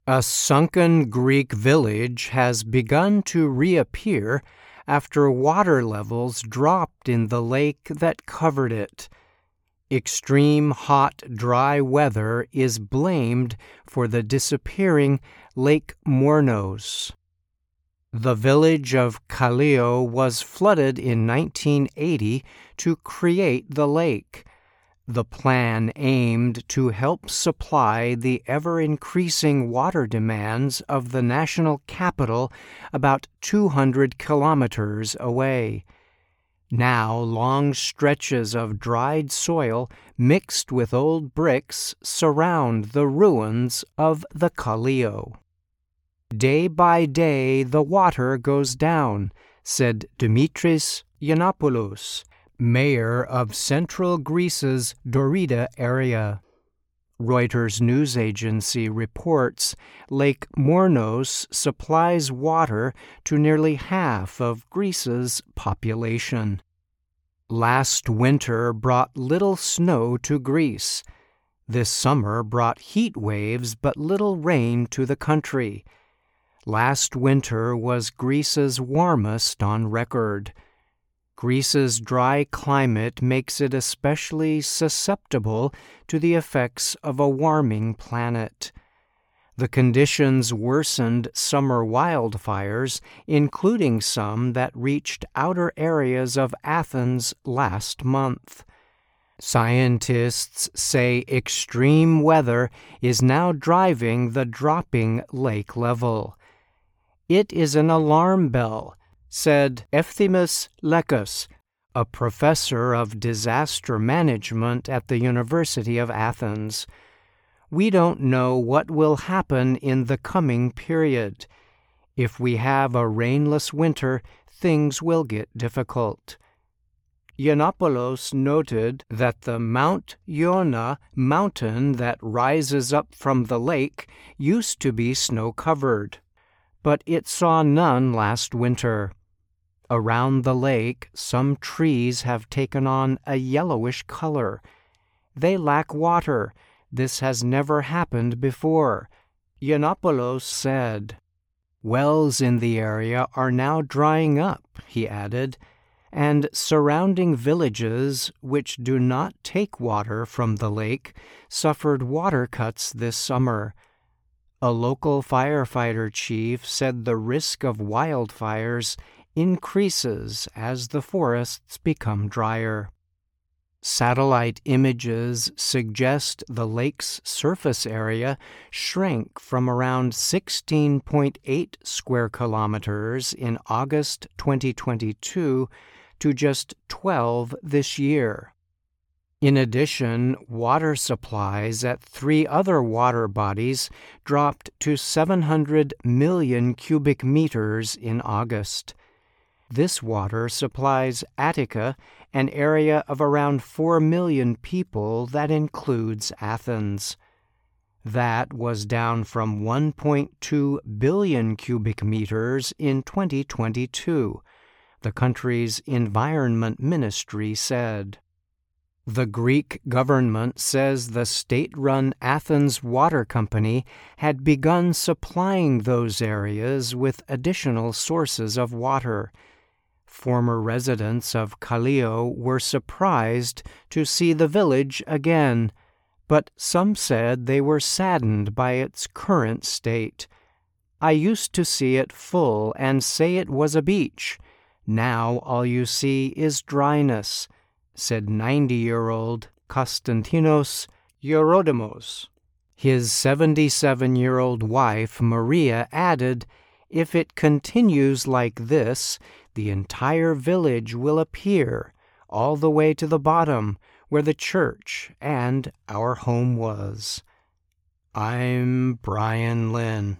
A sunken Greek village has begun to reappear after water levels dropped in the lake that covered it. Extreme hot, dry weather is blamed for the disappearing Lake Mornos. The village of Kallio was flooded in 1980 to create the lake. The plan aimed to help supply the ever-increasing water demands of the national capital about 200 kilometers away. Now long stretches of dried soil mixed with old bricks surround the ruins of the Kallio. Day by day the water goes down, said Dimitris Yiannopoulos, mayor of central Greece's Dorida area. Reuters news agency reports Lake Mornos supplies water to nearly half of Greece's population. Last winter brought little snow to Greece. This summer brought heat waves but little rain to the country. Last winter was Greece's warmest on record. Greece's dry climate makes it especially susceptible to the effects of a warming planet. The conditions worsened summer wildfires, including some that reached outer areas of Athens last month. Scientists say extreme weather is now driving the dropping lake level. It is an alarm bell, said Ephthimis Lekos, a professor of disaster management at the University of Athens. We don't know what will happen in the coming period. If we have a rainless winter, things will get difficult. Yiannopoulos noted that the Mount Iona mountain that rises up from the lake used to be snow-covered, but it saw none last winter. Around the lake, some trees have taken on a yellowish color. They lack water. This has never happened before, Yiannopoulos said. Wells in the area are now drying up, he added, and surrounding villages which do not take water from the lake suffered water cuts this summer. A local firefighter chief said the risk of wildfires increases as the forests become drier. Satellite images suggest the lake's surface area shrank from around 16.8 square kilometers in August 2022 to just 12 this year. In addition, water supplies at 3 other water bodies dropped to 700 million cubic meters in August. This water supplies Attica, an area of around 4 million people that includes Athens. That was down from 1.2 billion cubic meters in 2022, the country's environment ministry said. The Greek government says the state-run Athens Water Company had begun supplying those areas with additional sources of water. Former residents of Kallio were surprised to see the village again, but some said they were saddened by its current state. I used to see it full and say it was a beach. Now all you see is dryness, said 90-year-old Konstantinos Eurodimos. His 77-year-old wife, Maria, added, "If it continues like this, the entire village will appear, all the way to the bottom, where the church and our home was." I'm Brian Lynn.